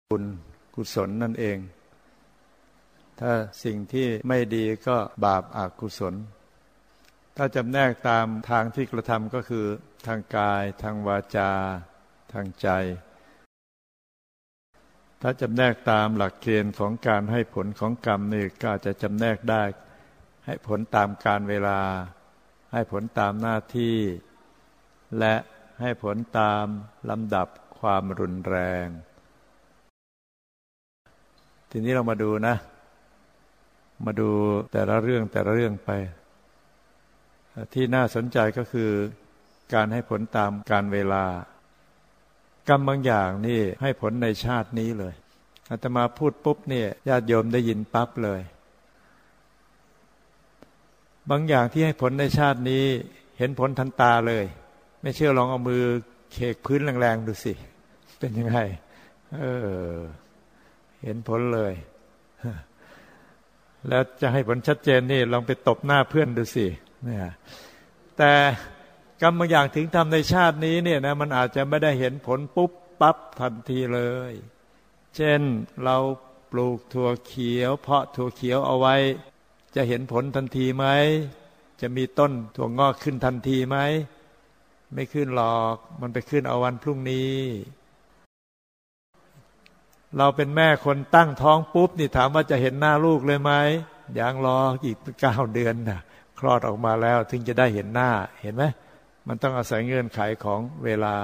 บุญกุศลนั่นเองถ้าสิ่งที่ไม่ดีก็บาปอกุศลถ้าจำแนกตามทางที่กระทำก็คือทางกายทางวาจาทางใจถ้าจำแนกตามหลักเกณฑ์ของการให้ผลของกรรมนี่ก็จะจำแนกได้ให้ผลตามกาลเวลาให้ผลตามหน้าที่และให้ผลตามลำดับความรุนแรงทีนี้เรามาดูนะมาดูแต่ละเรื่องไปที่น่าสนใจก็คือการให้ผลตามกาลเวลากรรมบางอย่างนี่ให้ผลในชาตินี้เลยอาตมาพูดปุ๊บเนี่ยญาติโยมได้ยินปั๊บเลยบางอย่างที่ให้ผลในชาตินี้เห็นผลทันตาเลยไม่เชื่อลองเอามือเขกพื้นแรงๆดูสิเป็นยังไงเห็นผลเลยแล้วจะให้ผลชัดเจนนี่ลองไปตบหน้าเพื่อนดูสิเนี่ยแต่กรรมบางอย่างถึงทำในชาตินี้เนี่ยนะมันอาจจะไม่ได้เห็นผลปุ๊บปั๊บทันทีเลยเช่นเราปลูกถั่วเขียวเพาะถั่วเขียวเอาไว้จะเห็นผลทันทีไหมจะมีต้นถั่วงอกขึ้นทันทีไหมไม่ขึ้นหรอกมันไปขึ้นเอาวันพรุ่งนี้เราเป็นแม่คนตั้งท้องปุ๊บนี่ถามว่าจะเห็นหน้าลูกเลยไหมยังรออีก9 เดือนนะคลอดออกมาแล้วถึงจะได้เห็นหน้าเห็นไหมมันต้องอาศัยเงื่อนไขของเวลา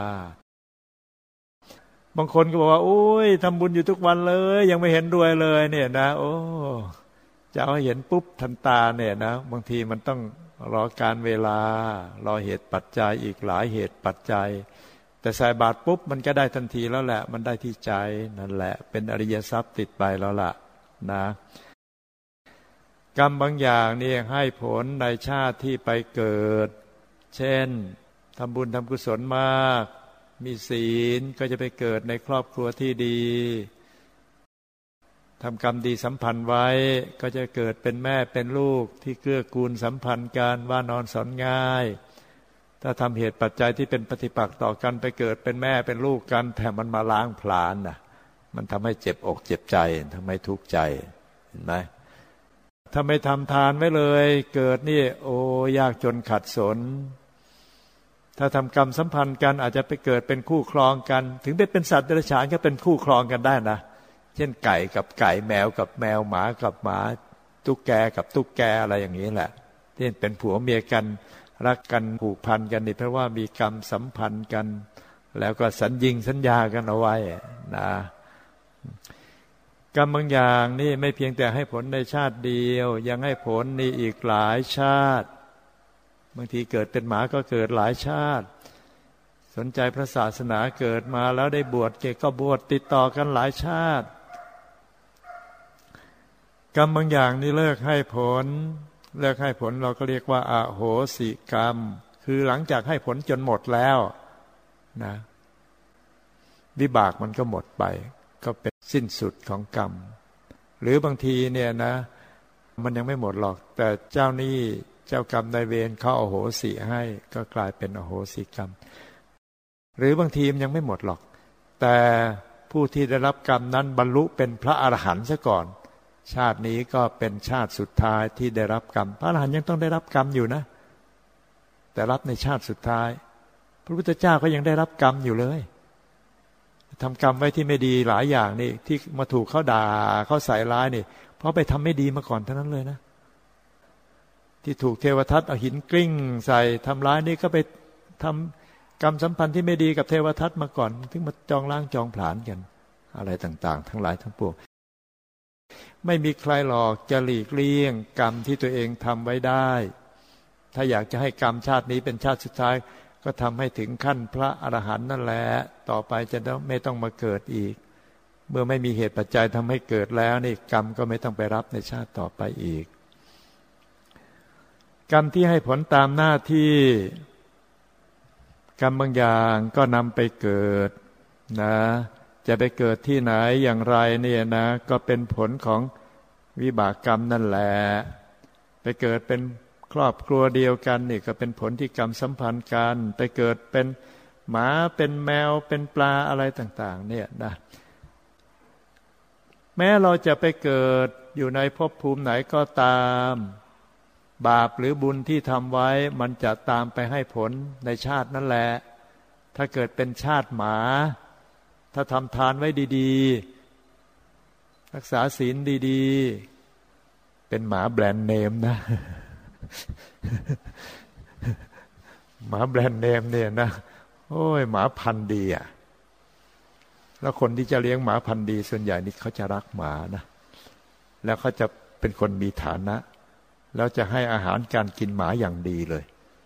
บางคนก็บอกว่าโอ้ยทำบุญอยู่ทุกวันเลยยังไม่เห็นรวยเลยเนี่ยนะโอ้จะเอาเห็นปุ๊บทันตาเนี่ยนะบางทีมันต้องรอการเวลารอเหตุปัจจัยอีกหลายเหตุปัจจัยแต่ใส่บาตรปุ๊บมันก็ได้ทันทีแล้วแหละมันได้ที่ใจนั่นแหละเป็นอริยทรัพย์ติดไปแล้วล่ะนะกรรมบางอย่างนี่ให้ผลในชาติที่ไปเกิดเช่นทำบุญทำกุศลมากมีศีลก็จะไปเกิดในครอบครัวที่ดีทำกรรมดีสัมพันธ์ไว้ก็จะเกิดเป็นแม่เป็นลูกที่เกื้อกูลสัมพันธ์กันว่านอนสอนง่ายถ้าทำเหตุปัจจัยที่เป็นปฏิปักษ์ต่อกันไปเกิดเป็นแม่เป็นลูกกันแต่มันมาล้างผลาญน่ะมันทำให้เจ็บอกเจ็บใจทำให้ทุกข์ใจเห็นไหมถ้าไม่ทำทานไว้เลยเกิดนี่โอ้ยากจนขัดสนถ้าทำกรรมสัมพันธ์กันอาจจะไปเกิดเป็นคู่ครองกันถึงได้เป็นสัตว์เดรัจฉานก็เป็นคู่ครองกันได้นะเช่นไก่กับไก่แมวกับแมวหมากับหมาตุ๊กแกกับตุ๊กแกอะไรอย่างนี้แหละที่เป็นผัวเมียกันรักกันผูกพันกันนี่เพราะว่ามีกรรมสัมพันธ์กันแล้วก็สัญญากันเอาไว้นะกรรมบางอย่างนี่ไม่เพียงแต่ให้ผลในชาติเดียวยังให้ผลในอีกหลายชาติบางทีเกิดเป็นหมาก็เกิดหลายชาติสนใจพระศาสนาเกิดมาแล้วได้บวชก็บวชติดต่อกันหลายชาติกรรมบางอย่างนี่เลิกให้ผลเราก็เรียกว่าอโหสิกรรมคือหลังจากให้ผลจนหมดแล้วนะวิบากมันก็หมดไปก็เป็นสิ้นสุดของกรรมหรือบางทีเนี่ยนะมันยังไม่หมดหรอกแต่เจ้าหนี้เจ้ากรรมนายเวรเขาอโหสิให้ก็กลายเป็นอโหสิกรรมหรือบางทีมันยังไม่หมดหรอกแต่ผู้ที่ได้รับกรรมนั้นบรรลุเป็นพระอรหันต์ซะก่อนชาตินี้ก็เป็นชาติสุดท้ายที่ได้รับกรรมพระอรหันต์ยังต้องได้รับกรรมอยู่นะแต่รับในชาติสุดท้ายพระพุทธเจ้าก็ยังได้รับกรรมอยู่เลยทำกรรมไว้ที่ไม่ดีหลายอย่างนี่ที่มาถูกเขาด่าเขาใส่ร้ายนี่เพราะไปทำไม่ดีมาก่อนเท่านั้นเลยนะที่ถูกเทวทัตเอาหินกลิ้งใส่ทำร้ายนี่ก็ไปทำกรรมสัมพันธ์ที่ไม่ดีกับเทวทัตมาก่อนถึงมาจองล้างจองผลาญกันอะไรต่างๆทั้งหลายทั้งปวงไม่มีใครหรอกจะหลีกเลี่ยงกรรมที่ตัวเองทำไว้ได้ถ้าอยากจะให้กรรมชาตินี้เป็นชาติสุดท้ายก็ทำให้ถึงขั้นพระอรหันต์นั่นแหละต่อไปจะไม่ต้องมาเกิดอีกเมื่อไม่มีเหตุปัจจัยทำให้เกิดแล้วนี่กรรมก็ไม่ต้องไปรับในชาติต่อไปอีกกรรมที่ให้ผลตามหน้าที่กรรมบางอย่างก็นำไปเกิดนะจะไปเกิดที่ไหนอย่างไรเนี่ยนะก็เป็นผลของวิบากกรรมนั่นแหละไปเกิดเป็นครอบครัวเดียวกันนี่ก็เป็นผลที่กรรมสัมพันธ์กันไปเกิดเป็นหมาเป็นแมวเป็นปลาอะไรต่างๆเนี่ยนะแม้เราจะไปเกิดอยู่ในภพภูมิไหนก็ตามบาปหรือบุญที่ทำไว้มันจะตามไปให้ผลในชาตินั่นแหละถ้าเกิดเป็นชาติหมาถ้าทำทานไว้ดีๆรักษาศีลดีๆเป็นหมาแบรนด์เนมนะหมาแบรนด์เนมเนี่ยนะโอ้ยหมาพันธุ์ดีอ่ะแล้วคนที่จะเลี้ยงหมาพันธุ์ดีส่วนใหญ่นี่เขาจะรักหมานะแล้วเขาจะเป็นคนมีฐานะแล้วจะให้อาหารการกินหมาอย่างดีเลย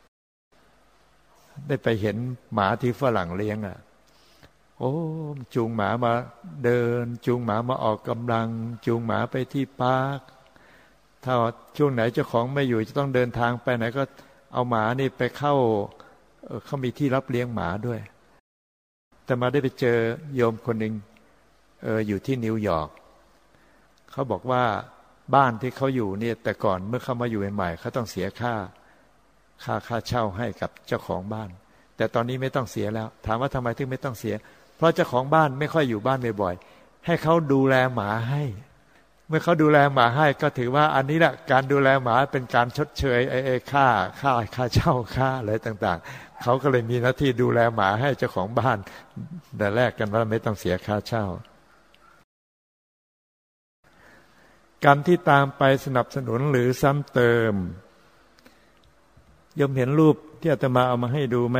ได้ไปเห็นหมาที่ฝรั่งเลี้ยงอ่ะโอ้จูงหมามาเดินจูงหมามาออกกำลังจูงหมาไปที่ปาร์คถ้าช่วงไหนเจ้าของไม่อยู่จะต้องเดินทางไปไหนก็เอาหมานี่ไปเข้าเขามีที่รับเลี้ยงหมาด้วยแต่มาได้ไปเจอโยมคนหนึ่งอยู่ที่นิวยอร์กเขาบอกว่าบ้านที่เขาอยู่เนี่ยแต่ก่อนเมื่อเขามาอยู่ใหม่ๆเขาต้องเสียค่าเช่าให้กับเจ้าของบ้านแต่ตอนนี้ไม่ต้องเสียแล้วถามว่าทำไมถึงไม่ต้องเสียเพราะเจ้าของบ้านไม่ค่อยอยู่บ้านบ่อยๆให้เขาดูแลหมาให้เมื่อเขาดูแลหมาให้ก็ถือว่าอันนี้แหละการดูแลหมาเป็นการชดเชยค่าเช่าค่าอะไรต่างๆเขาก็เลยมีหน้าที่ดูแลหมาให้เจ้าของบ้านแต่แรกกันว่าไม่ต้องเสียค่าเช่ากรรมที่ตามไปสนับสนุนหรือซ้ำเติมยมเห็นรูปที่อาตมาเอามาให้ดูไหม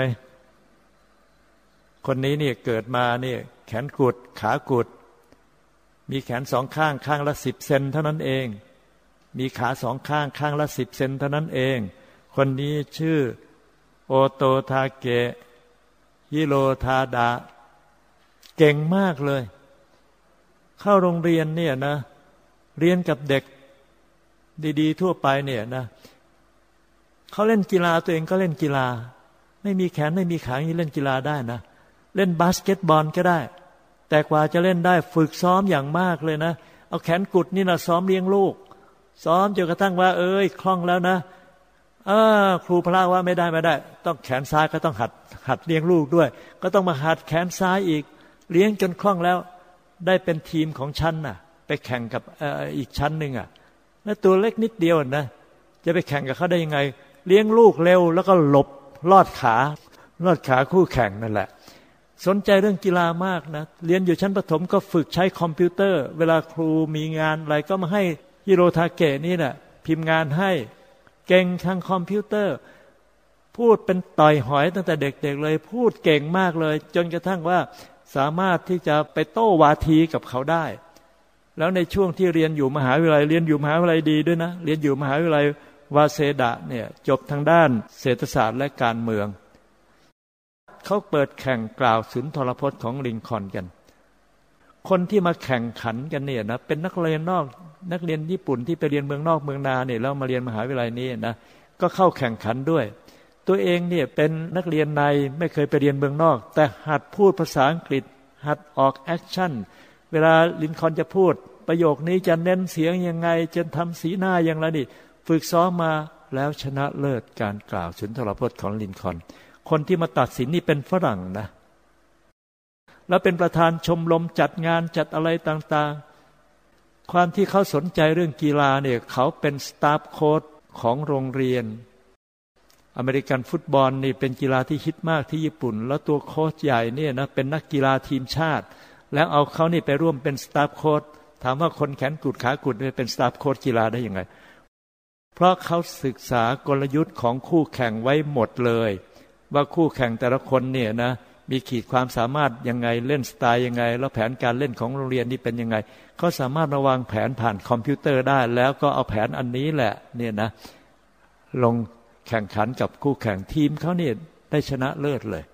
คนนี้เนี่ยเกิดมาเนี่ยแขนกุดขากุดมีแขนสองข้างข้างละ10 เซนเท่านั้นเองมีขาสองข้างข้างละ10 เซนเท่านั้นเองคนนี้ชื่อโอโตทาเกะฮิโรทาดะเก่งมากเลยเข้าโรงเรียนเนี่ยนะเรียนกับเด็กดีๆทั่วไปเนี่ยนะเขาเล่นกีฬาตัวเองก็เล่นกีฬาไม่มีแขนไม่มีขาอย่างนี้เล่นกีฬาได้นะเล่นบาสเกตบอลก็ได้แต่กว่าจะเล่นได้ฝึกซ้อมอย่างมากเลยนะเอาแขนกุดนี่นะซ้อมเลี้ยงลูกซ้อมจนกระทั่งว่าคล่องแล้วนะครูพระว่าไม่ได้ต้องแขนซ้ายก็ต้องหัดเลี้ยงลูกด้วยก็ต้องมาหัดแขนซ้ายอีกเลี้ยงจนคล่องแล้วได้เป็นทีมของชั้นน่ะไปแข่งกับอีกชั้นหนึ่งอ่ะแล้วตัวเล็กนิดเดียวนะจะไปแข่งกับเขาได้ยังไงเลี้ยงลูกเร็วแล้วก็หลบลอดขาคู่แข่งนั่นแหละสนใจเรื่องกีฬามากนะเรียนอยู่ชั้นประถมก็ฝึกใช้คอมพิวเตอร์เวลาครูมีงานอะไรก็มาให้ฮิโรทาเกะนี่แหละพิมพ์งานให้เก่งทางคอมพิวเตอร์พูดเป็นต่อยหอยตั้งแต่เด็กๆเลยพูดเก่งมากเลยจนกระทั่งว่าสามารถที่จะไปโต้วาทีกับเขาได้แล้วในช่วงที่เรียนอยู่มหาวิทยาลัยดีด้วยนะเรียนอยู่มหาวิทยาลัยวาเซดะเนี่ยจบทางด้านเศรษฐศาสตร์และการเมืองเขาเปิดแข่งกล่าวสุนทรพจน์ของลิงคอล์นกันคนที่มาแข่งขันกันเนี่ยนะเป็นนักเรียนญี่ปุ่นที่ไปเรียนเมืองนอกเมืองนาเนี่ยแล้วมาเรียนมหาวิทยาลัยนี้นะก็เข้าแข่งขันด้วยตัวเองเนี่ยเป็นนักเรียนในไม่เคยไปเรียนเมืองนอกแต่หัดพูดภาษาอังกฤษหัดออกแอคชั่นเวลาลินคอล์นจะพูดประโยคนี้จะเน้นเสียงยังไงจะทำสีหน้าอย่างไรนี่ฝึกซ้อมมาแล้วชนะเลิศการกล่าวสุนทรพจน์ของลินคอล์นคนที่มาตัดสินนี่เป็นฝรั่งนะแล้วเป็นประธานชมรมจัดงานจัดอะไรต่างๆความที่เขาสนใจเรื่องกีฬาเนี่ยเขาเป็นสตาฟโค้ชของโรงเรียนอเมริกันฟุตบอลนี่เป็นกีฬาที่ฮิตมากที่ญี่ปุ่นแล้วตัวโค้ชใหญ่เนี่ยนะเป็นนักกีฬาทีมชาติแล้วเอาเขานี่ไปร่วมเป็นสตาฟโค้ชถามว่าคนแขนกุดขากุดเป็นสตาฟโค้ชกีฬาได้ยังไงเพราะเขาศึกษากลยุทธ์ของคู่แข่งไว้หมดเลยว่าคู่แข่งแต่ละคนเนี่ยนะมีขีดความสามารถยังไงเล่นสไตล์ยังไงแล้วแผนการเล่นของโรงเรียนนี่เป็นยังไงเขาสามารถมาวางแผนผ่านคอมพิวเตอร์ได้แล้วก็เอาแผนอันนี้แหละเนี่ยนะลงแข่งขันกับคู่แข่งทีมเขาเนี่ยได้ชนะเลิศเลย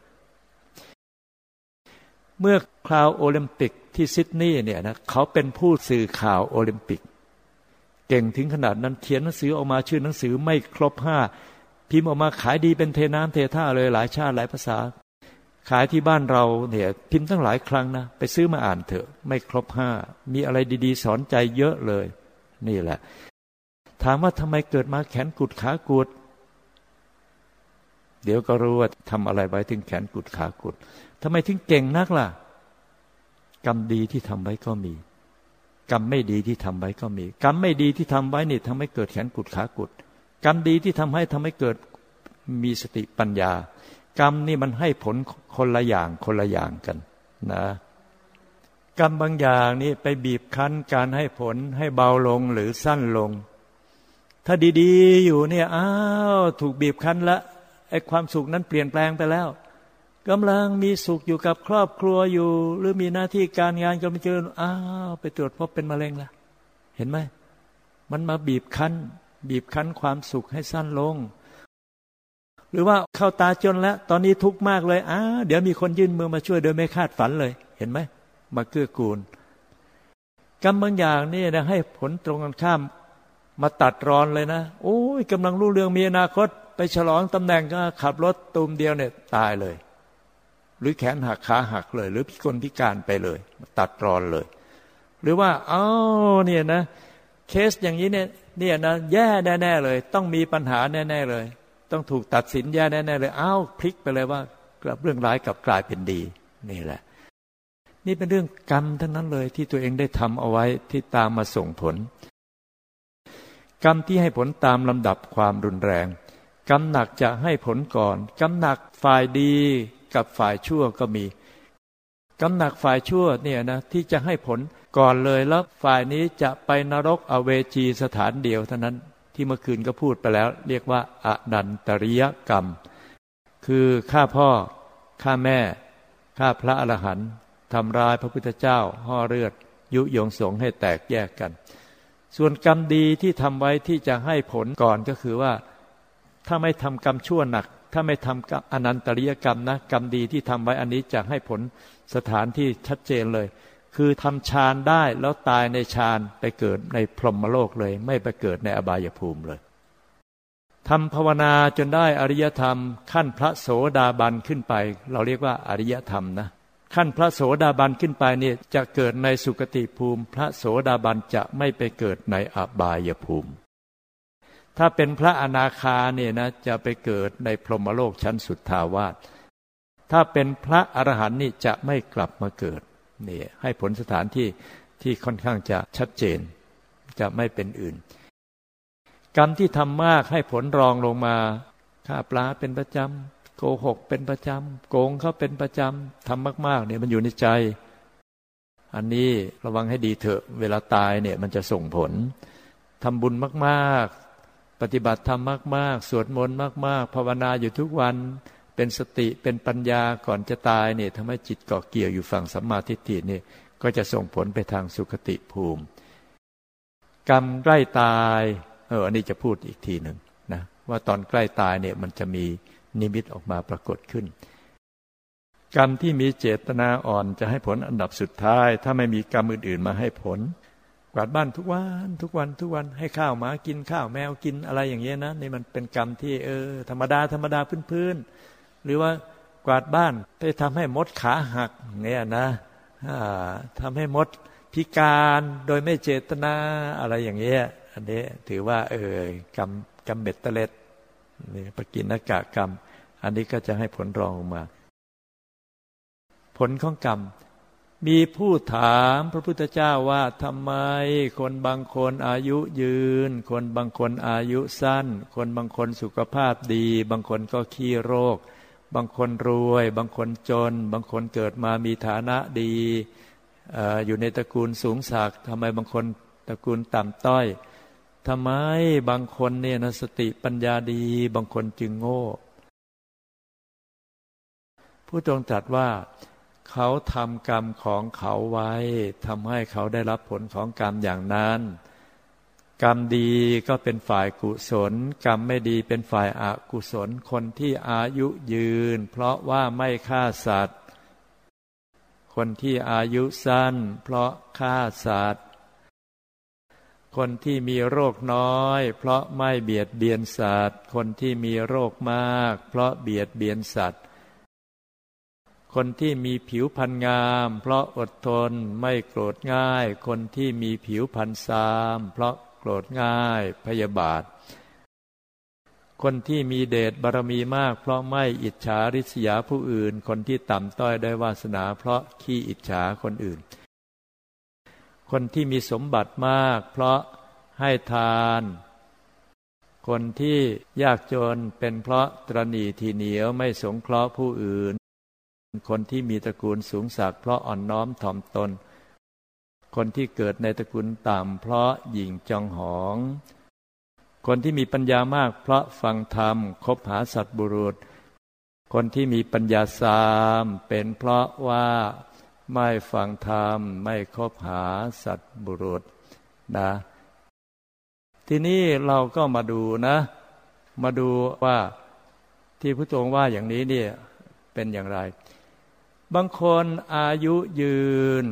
เมื่อคราวโอลิมปิกที่ซิดนีย์เนี่ยนะเขาเป็นผู้สื่อข่าวโอลิมปิกเก่งถึงขนาดนั้นเขียนหนังสือออกมาชื่อหนังสือไม่ครบ5พิมพ์ออกมาขายดีเป็นเทน้ำเทท่าเลยหลายชาติหลายภาษาขายที่บ้านเราเนี่ยพิมพ์ตั้งหลายครั้งนะไปซื้อมาอ่านเถอะไม่ครบ5มีอะไรดีๆสอนใจเยอะเลยนี่แหละถามว่าทำไมเกิดมาแขนกุดขากุดเดี๋ยวก็รู้ว่าทำอะไรไว้ถึงแขนกุดขากุดทำไมถึงเก่งนักล่ะกรรมดีที่ทำไว้ก็มีกรรมไม่ดีที่ทำไว้ก็มีกรรมไม่ดีที่ทำไว้นี่ทำให้เกิดแขนกุดขากุดกรรมดีที่ทำให้เกิดมีสติปัญญากรรมนี่มันให้ผลคนละอย่างกันนะกรรมบางอย่างนี่ไปบีบคั้นการให้ผลให้เบาลงหรือสั้นลงถ้าดีๆอยู่เนี่ยถูกบีบคั้นละไอ้ความสุขนั้นเปลี่ยนแปลงไปแล้วกำลังมีสุขอยู่กับครอบครัวอยู่หรือมีหน้าที่การงานก็ไม่เจริญไปตรวจพบเป็นมะเร็งละเห็นไหมมันมาบีบคั้นความสุขให้สั้นลงหรือว่าเข้าตาจนแล้วตอนนี้ทุกข์มากเลยเดี๋ยวมีคนยื่นมือมาช่วยโดยไม่คาดฝันเลยเห็นไหมมาเกื้อกูลกรรมบางอย่างนี่นะให้ผลตรงกันข้ามมาตัดรอนเลยนะโอ้ยกำลังรู้เรื่องมีอนาคตไปฉลองตำแหน่งก็ขับรถตูมเดียวเนี่ยตายเลยหรือแขนหักขาหักเลยหรือพิการไปเลยตัดรอนเลยหรือว่าเนี่ยนะเคสอย่างนี้เนี่ยนะแย่แน่ๆเลยต้องมีปัญหาแน่ๆเลยต้องถูกตัดสินแย่แน่ๆเลยพลิกไปเลยว่ากลับเรื่องร้ายกลับกลายเป็นดีนี่แหละนี่เป็นเรื่องกรรมทั้งนั้นเลยที่ตัวเองได้ทำเอาไว้ที่ตามมาส่งผลกรรมที่ให้ผลตามลำดับความรุนแรงกรรมหนักจะให้ผลก่อนกรรมหนักฝ่ายดีกับฝ่ายชั่วก็มีกรรมหนักฝ่ายชั่วเนี่ยนะที่จะให้ผลก่อนเลยแล้วฝ่ายนี้จะไปนรกอเวจีสถานเดียวเท่านั้นที่เมื่อคืนก็พูดไปแล้วเรียกว่าอนันตริยกรรมคือฆ่าพ่อฆ่าแม่ฆ่าพระอรหันต์ทำร้ายพระพุทธเจ้าห่อเลือดยุยงสงฆ์ให้แตกแยกกันส่วนกรรมดีที่ทำไว้ที่จะให้ผลก่อนก็คือว่าถ้าไม่ทำกรรมชั่วหนักถ้าไม่ทำอนันตริยกรรมนะกรรมดีที่ทำไว้อันนี้จะให้ผลสถานที่ชัดเจนเลยคือทำฌานได้แล้วตายในฌานไปเกิดในพรหมโลกเลยไม่ไปเกิดในอบายภูมิเลยทำภาวนาจนได้อริยธรรมขั้นพระโสดาบันขึ้นไปเราเรียกว่าอริยธรรมนะขั้นพระโสดาบันขึ้นไปเนี่ยจะเกิดในสุคติภูมิพระโสดาบันจะไม่ไปเกิดในอบายภูมิถ้าเป็นพระอนาคาเนี่ยนะจะไปเกิดในพรหมโลกชั้นสุทธาวาสถ้าเป็นพระอรหันต์นี่จะไม่กลับมาเกิดนี่ให้ผลสถานที่ค่อนข้างจะชัดเจนจะไม่เป็นอื่นกรรมที่ทำมากให้ผลรองลงมาฆ่าปลาเป็นประจำโกหกเป็นประจำโกงเขาเป็นประจำทำมากๆเนี่ยมันอยู่ในใจอันนี้ระวังให้ดีเถอะเวลาตายเนี่ยมันจะส่งผลทำบุญมากๆปฏิบัติธรรมมากๆสวดมนต์มากๆภาวนาอยู่ทุกวันเป็นสติเป็นปัญญาก่อนจะตายเนี่ยทำให้จิตเกาะเกี่ยวอยู่ฝั่งสัมมาทิฏฐินี่ก็จะส่งผลไปทางสุคติภูมิกรรมใกล้ตายอันนี้จะพูดอีกทีหนึ่งนะว่าตอนใกล้ตายเนี่ยมันจะมีนิมิตออกมาปรากฏขึ้นกรรมที่มีเจตนาอ่อนจะให้ผลอันดับสุดท้ายถ้าไม่มีกรรมอื่นๆมาให้ผลกวาดบ้านทุกวันให้ข้าวหมากินข้าวแมวกินอะไรอย่างเงี้ยนะนี่มันเป็นกรรมที่ธรรมดาพื้นๆหรือว่ากวาดบ้านไปทำให้มดขาหักเนี่ยนะทำให้มดพิการโดยไม่เจตนาอะไรอย่างเงี้ยอันนี้ถือว่ากรรมเบ็ดเตล็ดนี่ปกิณกะกรรมอันนี้ก็จะให้ผลรองลงมาผลของกรรมมีผู้ถามพระพุทธเจ้าว่าทำไมคนบางคนอายุยืนคนบางคนอายุสั้นคนบางคนสุขภาพดีบางคนก็ขี้โรคบางคนรวยบางคนจนบางคนเกิดมามีฐานะดีอยู่ในตระกูลสูงศักดิ์ทำไมบางคนตระกูลต่ำต้อยทำไมบางคนเนี่ยนะสติปัญญาดีบางคนจึงโง่ผู้ทรงตรัสว่าเขาทำกรรมของเขาไว้ทำให้เขาได้รับผลของกรรมอย่างนั้นกรรมดีก็เป็นฝ่ายกุศลกรรมไม่ดีเป็นฝ่ายอกุศลคนที่อายุยืนเพราะว่าไม่ฆ่าสัตว์คนที่อายุสั้นเพราะฆ่าสัตว์คนที่มีโรคน้อยเพราะไม่เบียดเบียนสัตว์คนที่มีโรคมากเพราะเบียดเบียนสัตว์คนที่มีผิวพรรณงามเพราะอดทนไม่โกรธง่ายคนที่มีผิวพรรณทรามเพราะโกรธง่ายพยาบาทคนที่มีเดชบารมีมากเพราะไม่อิจฉาริษยาผู้อื่นคนที่ต่ำต้อยได้วาสนาเพราะขี้อิจฉาคนอื่นคนที่มีสมบัติมากเพราะให้ทานคนที่ยากจนเป็นเพราะตระหนี่ทีเหนียวไม่สงเคราะห์ผู้อื่นคนที่มีตระกูลสูงศักดิ์เพราะอ่อนน้อมถ่อมตนคนที่เกิดในตระกูลต่ำเพราะหยิ่งจองหองคนที่มีปัญญามากเพราะฟังธรรมคบหาสัตบุรุษคนที่มีปัญญาสามเป็นเพราะว่าไม่ฟังธรรมไม่คบหาสัตบุรุษนะทีนี้เราก็มาดูนะมาดูว่าที่พระองค์ว่าอย่างนี้เนี่ยเป็นอย่างไรบางคนอายุยืน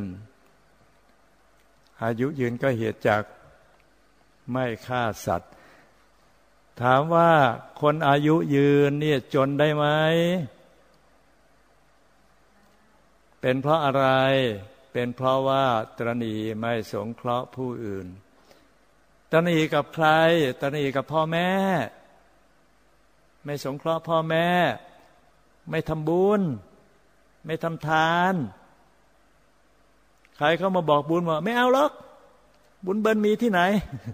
ก็เหตุจากไม่ฆ่าสัตว์ถามว่าคนอายุยืนเนี่ยจนได้ไหมเป็นเพราะอะไรเป็นเพราะว่าตระหนี่ไม่สงเคราะห์ผู้อื่นตระหนี่กับใครตระหนี่กับพ่อแม่ไม่สงเคราะห์พ่อแม่ไม่ทำบุญไม่ทำทานใครเข้ามาบอกบุญว่าไม่เอาหรอกบุญเบินมีที่ไหน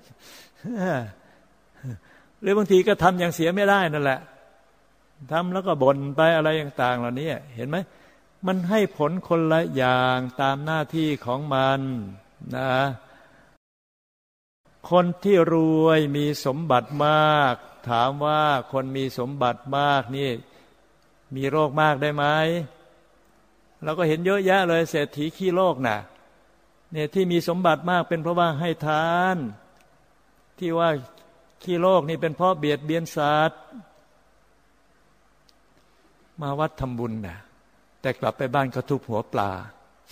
หรือบางทีก็ทำอย่างเสียไม่ได้นั่นแหละทำแล้วก็บ่นไปอะไรต่างๆเหล่านี้เห็นไหมมันให้ผลคนละอย่างตามหน้าที่ของมันนะคนที่รวยมีสมบัติมากถามว่าคนมีสมบัติมากนี่มีโรคมากได้ไหมเราก็เห็นเยอะแยะเลยเศรษฐีขี้โรคน่ะเนี่ยที่มีสมบัติมากเป็นเพราะว่าให้ทานที่ว่าขี้โรคนี่เป็นเพราะเบียดเบียนสัตว์มาวัดทำบุญน่ะแต่กลับไปบ้านก็ทุบหัวปลา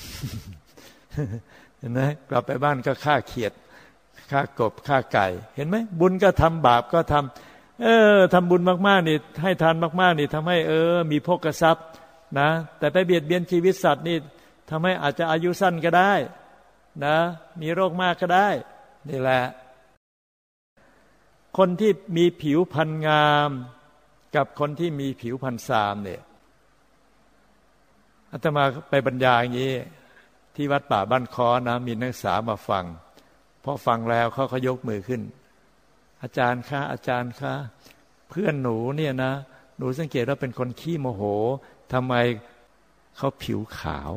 เห็นไหมกลับไปบ้านก็ฆ่าเขียดฆ่ากบฆ่าไก่เห็นไหมบุญก็ทำบาปก็ทำทำบุญมากๆนี่ให้ทานมากๆนี่ทำให้มีโภคทรัพย์นะแต่ไปเบียดเบียนชีวิตสัตว์นี่ทำให้อาจจะอายุสั้นก็ได้นะมีโรคมากก็ได้นี่แหละคนที่มีผิวพรรณงามกับคนที่มีผิวพรรณทรามเนี่ยอาตมาไปบรรยายอย่างนี้ที่วัดป่าบ้านค้อนะมีนักศึกษามาฟังพอฟังแล้วเขายกมือขึ้นอาจารย์คะอาจารย์คะเพื่อนหนูเนี่ยนะหนูสังเกตว่าเป็นคนขี้โมโหทำไมเขาผิวขาว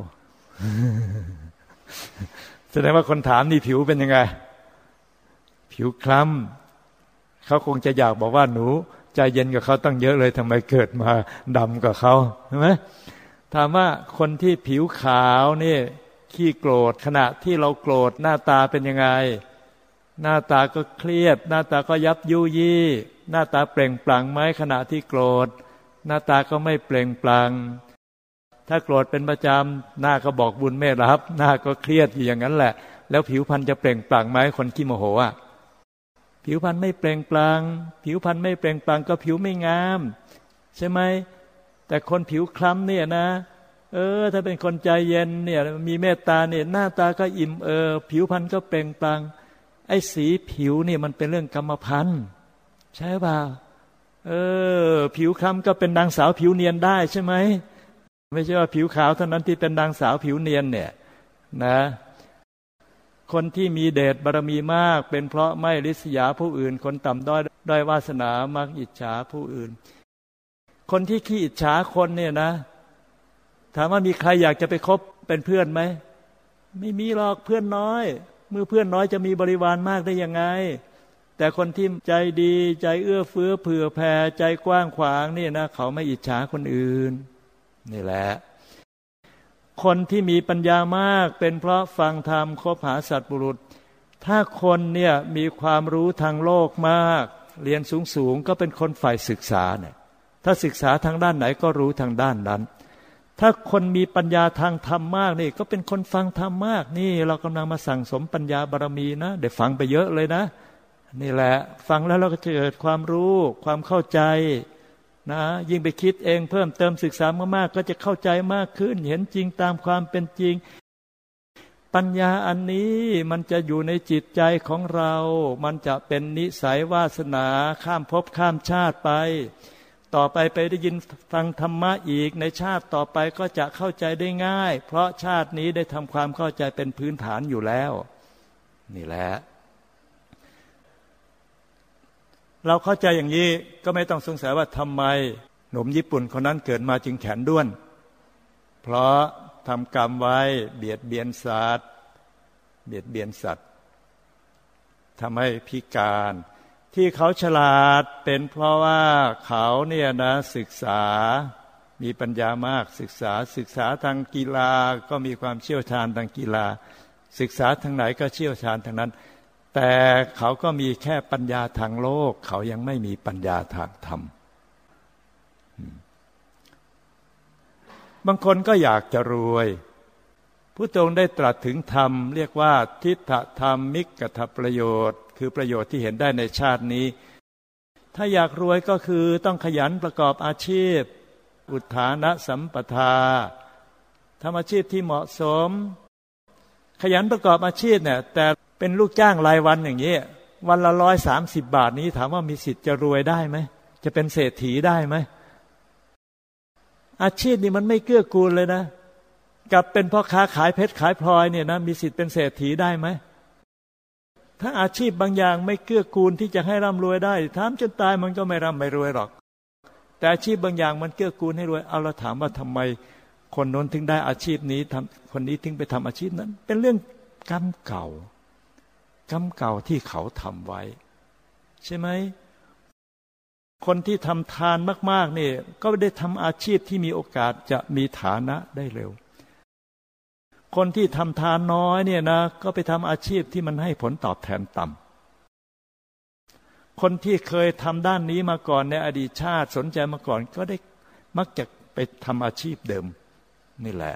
แสดงว่าคนถามนี่ผิวเป็นยังไงผิวคล้ำเขาคงจะอยากบอกว่าหนูใจเย็นกับเขาตั้งเยอะเลยทำไมเกิดมาดำกับเขาใช่ไหมถามว่าคนที่ผิวขาวนี่ขี้โกรธขณะที่เราโกรธหน้าตาเป็นยังไงหน้าตาก็เครียดหน้าตาก็ยับยุยี่หน้าตาเปล่งปลั่งไหมขณะที่โกรธหน้าตาก็ไม่เปล่งปลั่งถ้าโกรธเป็นประจำหน้าก็บอกบุญไม่รับหน้าก็เครียดอยู่อย่างนั้นแหละแล้วผิวพรรณจะเปล่งปลั่งไหมคนขี้โมโหอ่ะผิวพรรณไม่เปล่งปลั่งผิวพรรณไม่เปล่งปลั่งก็ผิวไม่งามใช่ไหมแต่คนผิวคล้ำเนี่ยนะถ้าเป็นคนใจเย็นเนี่ยมีเมตตาเนี่ยหน้าตาก็อิ่มผิวพรรณก็เปล่งปลั่งไอ้สีผิวนี่มันเป็นเรื่องกรรมพันธุ์ใช่ป่ะผิวคล้ำก็เป็นนางสาวผิวเนียนได้ใช่ไหมไม่ใช่ว่าผิวขาวเท่านั้นที่เป็นนางสาวผิวเนียนเนี่ยนะคนที่มีเดชบารมีมากเป็นเพราะไม่ริษยาผู้อื่นคนต่ำด้อยวาสนามักอิจฉาผู้อื่นคนที่ขี้อิจฉาคนเนี่ยนะถามว่ามีใครอยากจะไปคบเป็นเพื่อนไหมไม่มีหรอกเพื่อนน้อยเมื่อเพื่อนน้อยจะมีบริวารมากได้ยังไงแต่คนที่ใจดีใจเอื้อเฟื้อเผื่อแผ่ใจกว้างขวางนี่นะเขาไม่อิจฉาคนอื่นนี่แหละคนที่มีปัญญามากเป็นเพราะฟังธรรมคบหาสัตบุรุษถ้าคนเนี่ยมีความรู้ทางโลกมากเรียนสูงก็เป็นคนฝ่ายศึกษาเนี่ยถ้าศึกษาทางด้านไหนก็รู้ทางด้านนั้นถ้าคนมีปัญญาทางธรรมมากนี่ก็เป็นคนฟังธรรมมากนี่เรากำลังมาสั่งสมปัญญาบารมีนะได้ฟังไปเยอะเลยนะนี่แหละฟังแล้วเราก็จะเกิดความรู้ความเข้าใจนะยิ่งไปคิดเองเพิ่มเติมศึกษามากๆก็จะเข้าใจมากขึ้นเห็นจริงตามความเป็นจริงปัญญาอันนี้มันจะอยู่ในจิตใจของเรามันจะเป็นนิสัยวาสนาข้ามภพข้ามชาติไปต่อไปได้ยินฟังธรรมะอีกในชาติต่อไปก็จะเข้าใจได้ง่ายเพราะชาตินี้ได้ทำความเข้าใจเป็นพื้นฐานอยู่แล้วนี่แหละเราเข้าใจอย่างนี้ก็ไม่ต้องสงสัยว่าทำไมหนุ่มญี่ปุ่นคนนั้นเกิดมาจึงแขนด้วนเพราะทำกรรมไว้เบียดเบียนสัตว์ทำให้พิการที่เขาฉลาดเป็นเพราะว่าเขาเนี่ยนะศึกษามีปัญญามากศึกษาทางกีฬาก็มีความเชี่ยวชาญทางกีฬาศึกษาทางไหนก็เชี่ยวชาญทางนั้นแต่เขาก็มีแค่ปัญญาทางโลกเขายังไม่มีปัญญาทางธรรมบางคนก็อยากจะรวยพุทธองค์ได้ตรัสถึงธรรมเรียกว่าทิฏฐธรรมมิกถประโยชน์คือประโยชน์ที่เห็นได้ในชาตินี้ถ้าอยากรวยก็คือต้องขยันประกอบอาชีพอุทธานสัมปทาทำอาชีพที่เหมาะสมขยันประกอบอาชีพเนี่ยแต่เป็นลูกจ้างรายวันอย่างนี้วันละ130 บาทนี้ถามว่ามีสิทธิ์จะรวยได้ไหมจะเป็นเศรษฐีได้ไหมอาชีพนี้มันไม่เกื้อกูลเลยนะกับเป็นพ่อค้าขายเพชรขายพลอยเนี่ยนะมีสิทธิ์เป็นเศรษฐีได้ไหมถ้าอาชีพบางอย่างไม่เกื้อกูลที่จะให้ร่ำรวยได้ถามจนตายมันก็ไม่ร่ำไม่รวยหรอกแต่อาชีพบางอย่างมันเกื้อกูลให้รวยเอาเราถามว่าทำไมคนโน้นถึงได้อาชีพนี้คนนี้ถึงไปทำอาชีพนั้นเป็นเรื่องกรรมเก่าที่เขาทำไว้ใช่ไหมคนที่ทำทานมากๆนี่ก็ได้ทำอาชีพที่มีโอกาสจะมีฐานะได้เร็วคนที่ทำทานน้อยเนี่ยนะก็ไปทำอาชีพที่มันให้ผลตอบแทนต่ำคนที่เคยทำด้านนี้มาก่อนในอดีตชาติสนใจมาก่อนก็ได้มักจะไปทำอาชีพเดิมนี่แหละ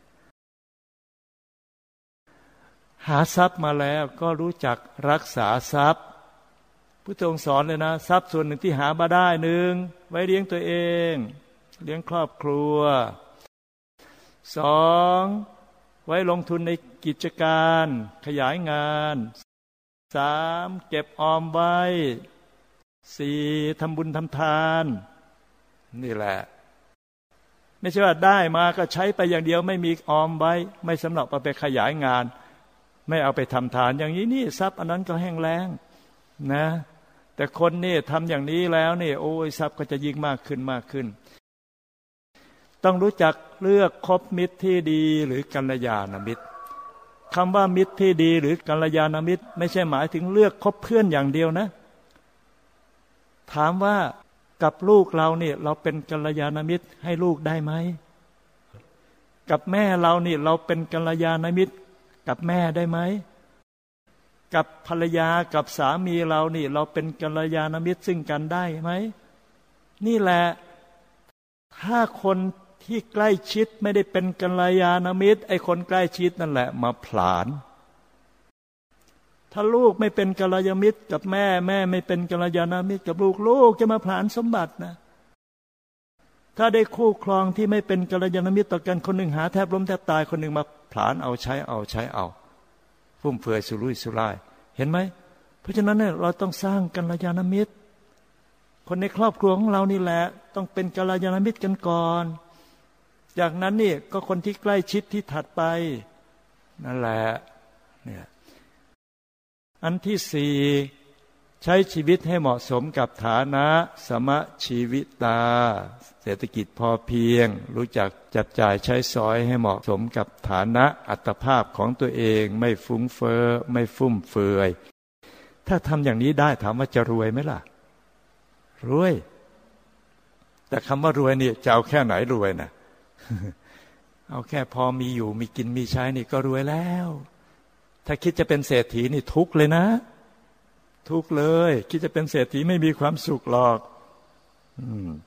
หาทรัพย์มาแล้วก็รู้จักรักษาทรัพย์พุทธองค์สอนเลยนะทรัพย์ส่วนหนึ่งที่หามาได้หนึ่งไว้เลี้ยงตัวเองเลี้ยงครอบครัวสองไว้ลงทุนในกิจการขยายงานสามเก็บออมไว้สี่ทำบุญทำทานนี่แหละไม่ใช่ว่าได้มาก็ใช้ไปอย่างเดียวไม่มีออมไว้ไม่สำหรับเอาไปขยายงานไม่เอาไปทำทานอย่างนี้นี่ทรัพย์อันนั้นก็แห้งแล้งนะแต่คนนี่ทำอย่างนี้แล้วนี่โอ้ยทรัพย์ก็จะยิ่งมากขึ้นต้องรู้จักเลือกคบมิตรที่ดีหรือกัลยาณมิตรคำว่ามิตรที่ดีหรือกัลยาณมิตรไม่ใช่หมายถึงเลือกคบเพื่อนอย่างเดียวนะถามว่ากับลูกเราเนี่ยเราเป็นกัลยาณมิตรให้ลูกได้ไหมกับแม่เรานี่เราเป็นกัลยาณมิตรกับแม่ได้ไหมกับภรรยากับสามีเรานี่เราเป็นกัลยาณมิตรซึ่งกันได้ไหมนี่แหละถ้าคนที่ใกล้ชิดไม่ได้เป็นกัลยาณมิตรไอ้คนใกล้ชิดนั่นแหละมาผลาญถ้าลูกไม่เป็นกัลยาณมิตรกับแม่ไม่เป็นกัลยาณมิตรกับลูกจะมาผลาญสมบัตินะถ้าได้คู่ครองที่ไม่เป็นกัลยาณมิตรต่อกันคนหนึ่งหาแทบล้มแทบตายคนหนึ่งมาผลาญเอาใช้เอาฟุ่มเฟือยสุรุ่ยสุร่ายเห็นไหมเพราะฉะนั้นเนี่ยเราต้องสร้างกัลยาณมิตรคนในครอบครัวของเรานี่แหละต้องเป็นกัลยาณมิตรกันก่อนจากนั้นนี่ก็คนที่ใกล้ชิดที่ถัดไปนั่นแหละเนี่ยอันที่สี่ใช้ชีวิตให้เหมาะสมกับฐานะสมชีวิตาเศรษฐกิจพอเพียงรู้จักจับจ่ายใช้สอยให้เหมาะสมกับฐานะอัตภาพของตัวเองไม่ฟุ้งเฟ้อไม่ฟุ่มเฟือยถ้าทำอย่างนี้ได้ถามว่าจะรวยไหมล่ะรวยแต่คำว่ารวยนี่จะเอาแค่ไหนรวยนะเอาแค่พอมีอยู่มีกินมีใช้นี่ก็รวยแล้วถ้าคิดจะเป็นเศรษฐีนี่ทุกข์เลยนะทุกข์เลยคิดจะเป็นเศรษฐีไม่มีความสุขหรอก